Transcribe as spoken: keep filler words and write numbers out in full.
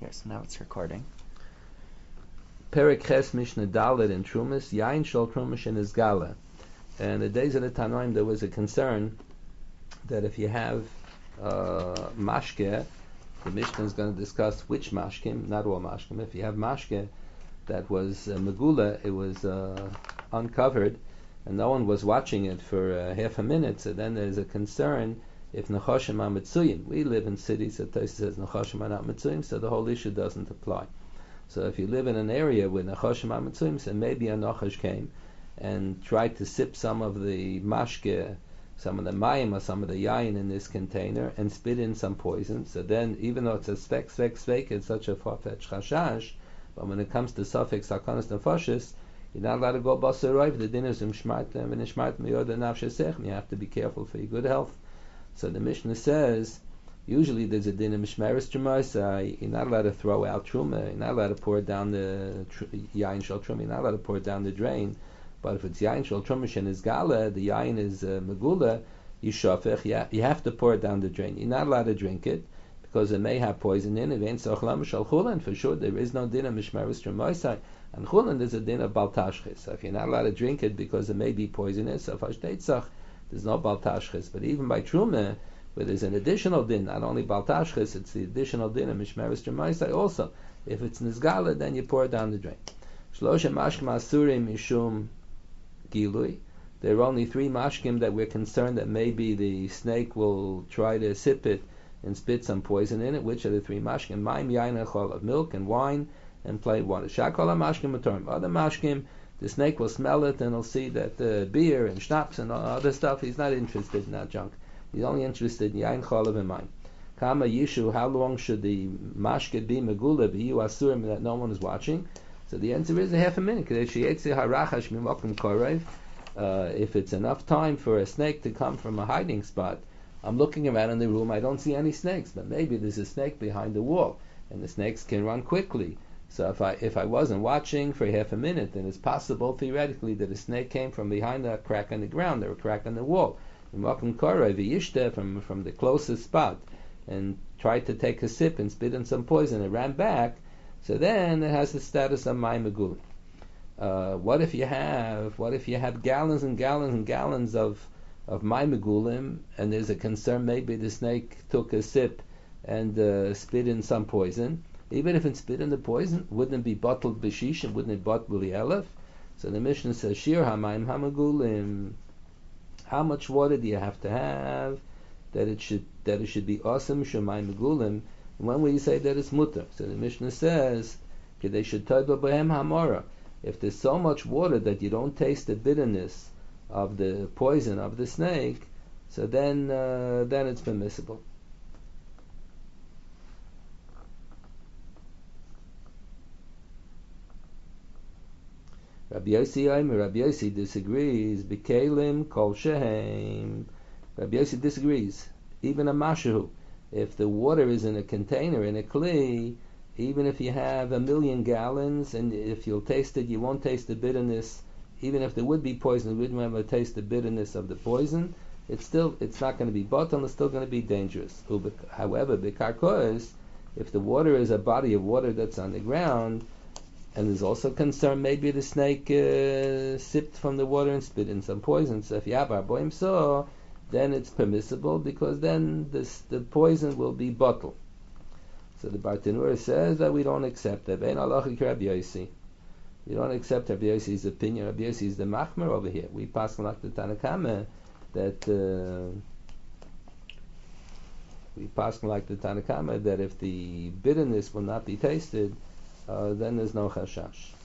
Here, so now it's recording. Perek Ches Mishnah Dalet in Trumas, Yain Shal Trumash in Izgala. And the days of the Tanoim, there was a concern that if you have uh, mashke, the Mishnah is going to discuss which mashkim, not all mashkim. If you have mashke that was uh, megula, it was uh, uncovered, and no one was watching it for uh, half a minute, so then there's a concern if Nechoshim are Mitzuyim. We live in cities that Tosfos says Nechoshim are not Mitzuyim, so the whole issue doesn't apply. So if you live in an area where Nechoshim are Mitzuyim, so maybe a Nachash came and tried to sip some of the mashke, some of the mayim or some of the yain in this container and spit in some poison. So then, even though it's a spek, spek, spek, it's such a far-fetched chashash, but when it comes to suffix sakonis nefashis, you're not allowed to go basarayv. The din is imshmart and ishmart miyod nafshesech, and you have to be careful for your good health. So the Mishnah says, usually there's a din of mishmeres trumasa. You're not allowed to throw out truma. You're not allowed to pour it down the tr- yain shel truma. You're not allowed to pour it down the drain. But if it's yain shel truma and is gala, the yain is uh, megula, you shafech. You, you have to pour it down the drain. You're not allowed to drink it because it may have poison in it. Ain't sochlam shel chulin. For sure, there is no din of mishmeres trumasa. And chulin is a din of baltashchis. So if you're not allowed to drink it because it may be poisonous, so fashteitzach, there's no baltashchis. But even by truma, where there's an additional din, not only baltashchis, it's the additional din of mishmeres trumasa also. If it's nizgala, then you pour it down the drain. Shlosha mashkim asurim mishum gilui. There are only three mashkim that we're concerned that maybe the snake will try to sip it and spit some poison in it. Which are the three mashkim? Maim, yain, echol, of milk and wine and plain water. Shakol mashkim matorim. Other mashkim, the snake will smell it and he'll see that uh, beer and schnapps and other stuff, he's not interested in that junk. He's only interested in yain, cholav, and wine. Kama yishu, how long should the mashke be megula, be you asurim that no one is watching? So the answer is a half a minute. Uh, if it's enough time for a snake to come from a hiding spot, I'm looking around in the room, I don't see any snakes, but maybe there's a snake behind the wall, and the snakes can run quickly. So if I if I wasn't watching for half a minute, then it's possible theoretically that a snake came from behind a crack in the ground or a crack in the wall, from from the closest spot, and tried to take a sip and spit in some poison and ran back. So then it has the status of Mai Megul. Uh, what if you have what if you have gallons and gallons and gallons of of Mai Megulim, and there's a concern maybe the snake took a sip and uh, spit in some poison? Even if it spit in the poison, wouldn't it be bottled b'shish and wouldn't it bottle elef? So the Mishnah says, Shir hamayim hamegulim. How much water do you have to have that it should that it should be awesome shemayim megulim? When will you say that it's mutter? So the Mishnah says, they should toiba b'hem hamora. If there's so much water that you don't taste the bitterness of the poison of the snake, so then uh, then it's permissible. Rabbi Yossi Omer, Rabbi Yossi disagrees. B'kelim kol shehem. Rabbi Yossi disagrees. Even a mashahu, if the water is in a container, in a kli, even if you have a million gallons, and if you'll taste it, you won't taste the bitterness. Even if there would be poison, you wouldn't have to taste the bitterness of the poison. It's still, it's not going to be bottled. It's still going to be dangerous. However, b'karkois, if the water is a body of water that's on the ground, and there's also concern maybe the snake uh, sipped from the water and spit in some poison. So if you have arboim so, then it's permissible because then this, the poison will be bottled. So the Bartanura says that we don't accept that. Bein halachik Rabbi Yossi. We don't accept Rabbi Yossi's opinion. Rabbi Yossi is the machmer over here. We pass like the Tanakama that uh, we pass like the Tanakama that if the bitterness will not be tasted, uh, then there's no chashash.